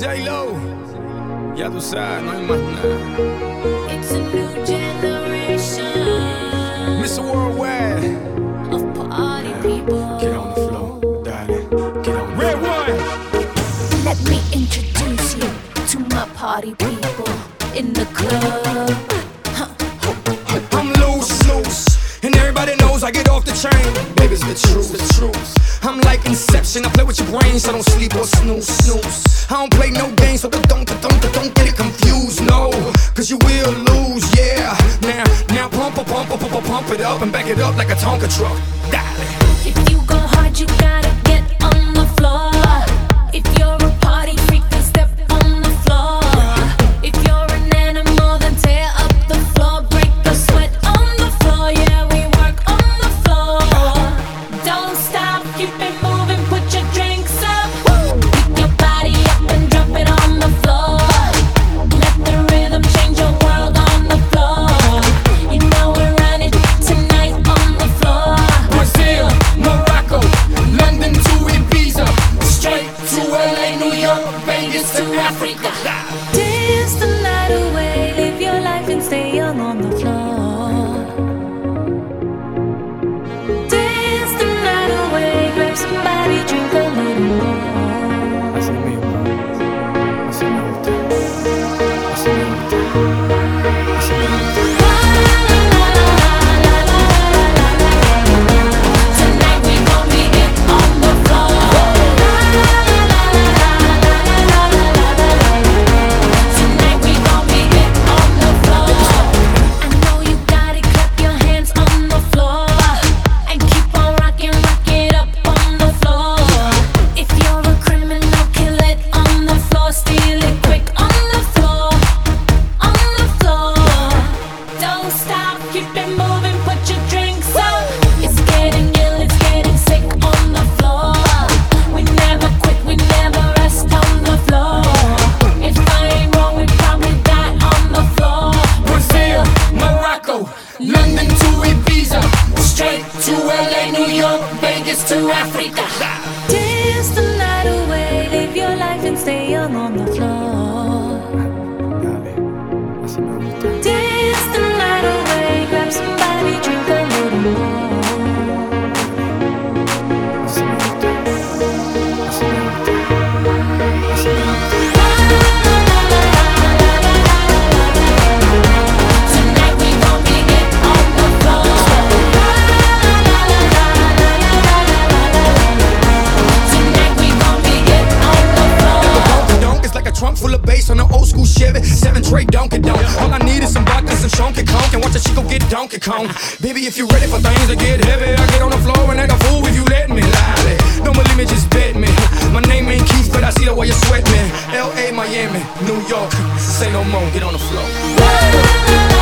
J-Lo, ya tú sabes, no hay más nada. It's a new generation, Mr. Worldwide, of party people. get on the floor, darling, get on the Red one. Let me introduce you to my party people in the club. I'm loose, and everybody knows I get off the chain. Baby, it's the truth. I'm like Inception, I play with your brain, so don't sleep or snooze. I don't play no games, so don't get it confused, no, cause you will lose, yeah. Now pump it up and back it up like a Tonka truck. Darling. If you go hard, you gotta get on the floor. If you're a party freak, then step on the floor. If you're an animal, then tear up the floor. Break the sweat on the floor, yeah, we work on the floor. Don't stop, keep it moving, put your drinks up. Pick your body up and drop it on the floor. Let the rhythm change your world on the floor. You know we're running tonight on the floor. Brazil, Morocco, London to Ibiza, straight to LA, New York, Vegas to Africa. Dance the night away, live your life and stay young on the floor. Dance the night away, grab somebody, drink a little more. Así mismo, así me gusta, así me gusta, así me gusta. Tonight we gon' be it on the floor. Tonight we gon' be it on the floor. I know you got it, clap your hands on the floor. And keep on rocking, rock it up on the floor. If you're a criminal, kill it on the floor. Steal it quick on the floor. On the floor. Don't stop, keep it moving, put your drinks up. It's getting ill, it's getting sick on the floor. We never quit, we never rest on the floor. If I ain't wrong, we probably die on the floor. Brazil, Morocco, London to Ibiza, straight to LA, New York, Vegas to Africa. Dance the night away, live your life and stay young on the floor. Dale, así me gusta. Dance the night away, grab somebody, drink a little more. Así me gusta, así me gusta, así me gusta. Tonight we gon' be it on the floor. Tonight we gon' be it on the floor. Donk is like a trunk full of bass on an old school Chevy 7 tray Donkey Donk. All I need is some vodka, some Shonky Conk, and watch a chico get Donkey Kong. Baby, if you ready for things to get heavy, I get on the floor and act a fool if you let me. Lolly, don't believe me, just bet me. My name ain't Keith, but I see the way you sweat me. L.A., Miami, New York, say no more, get on the floor.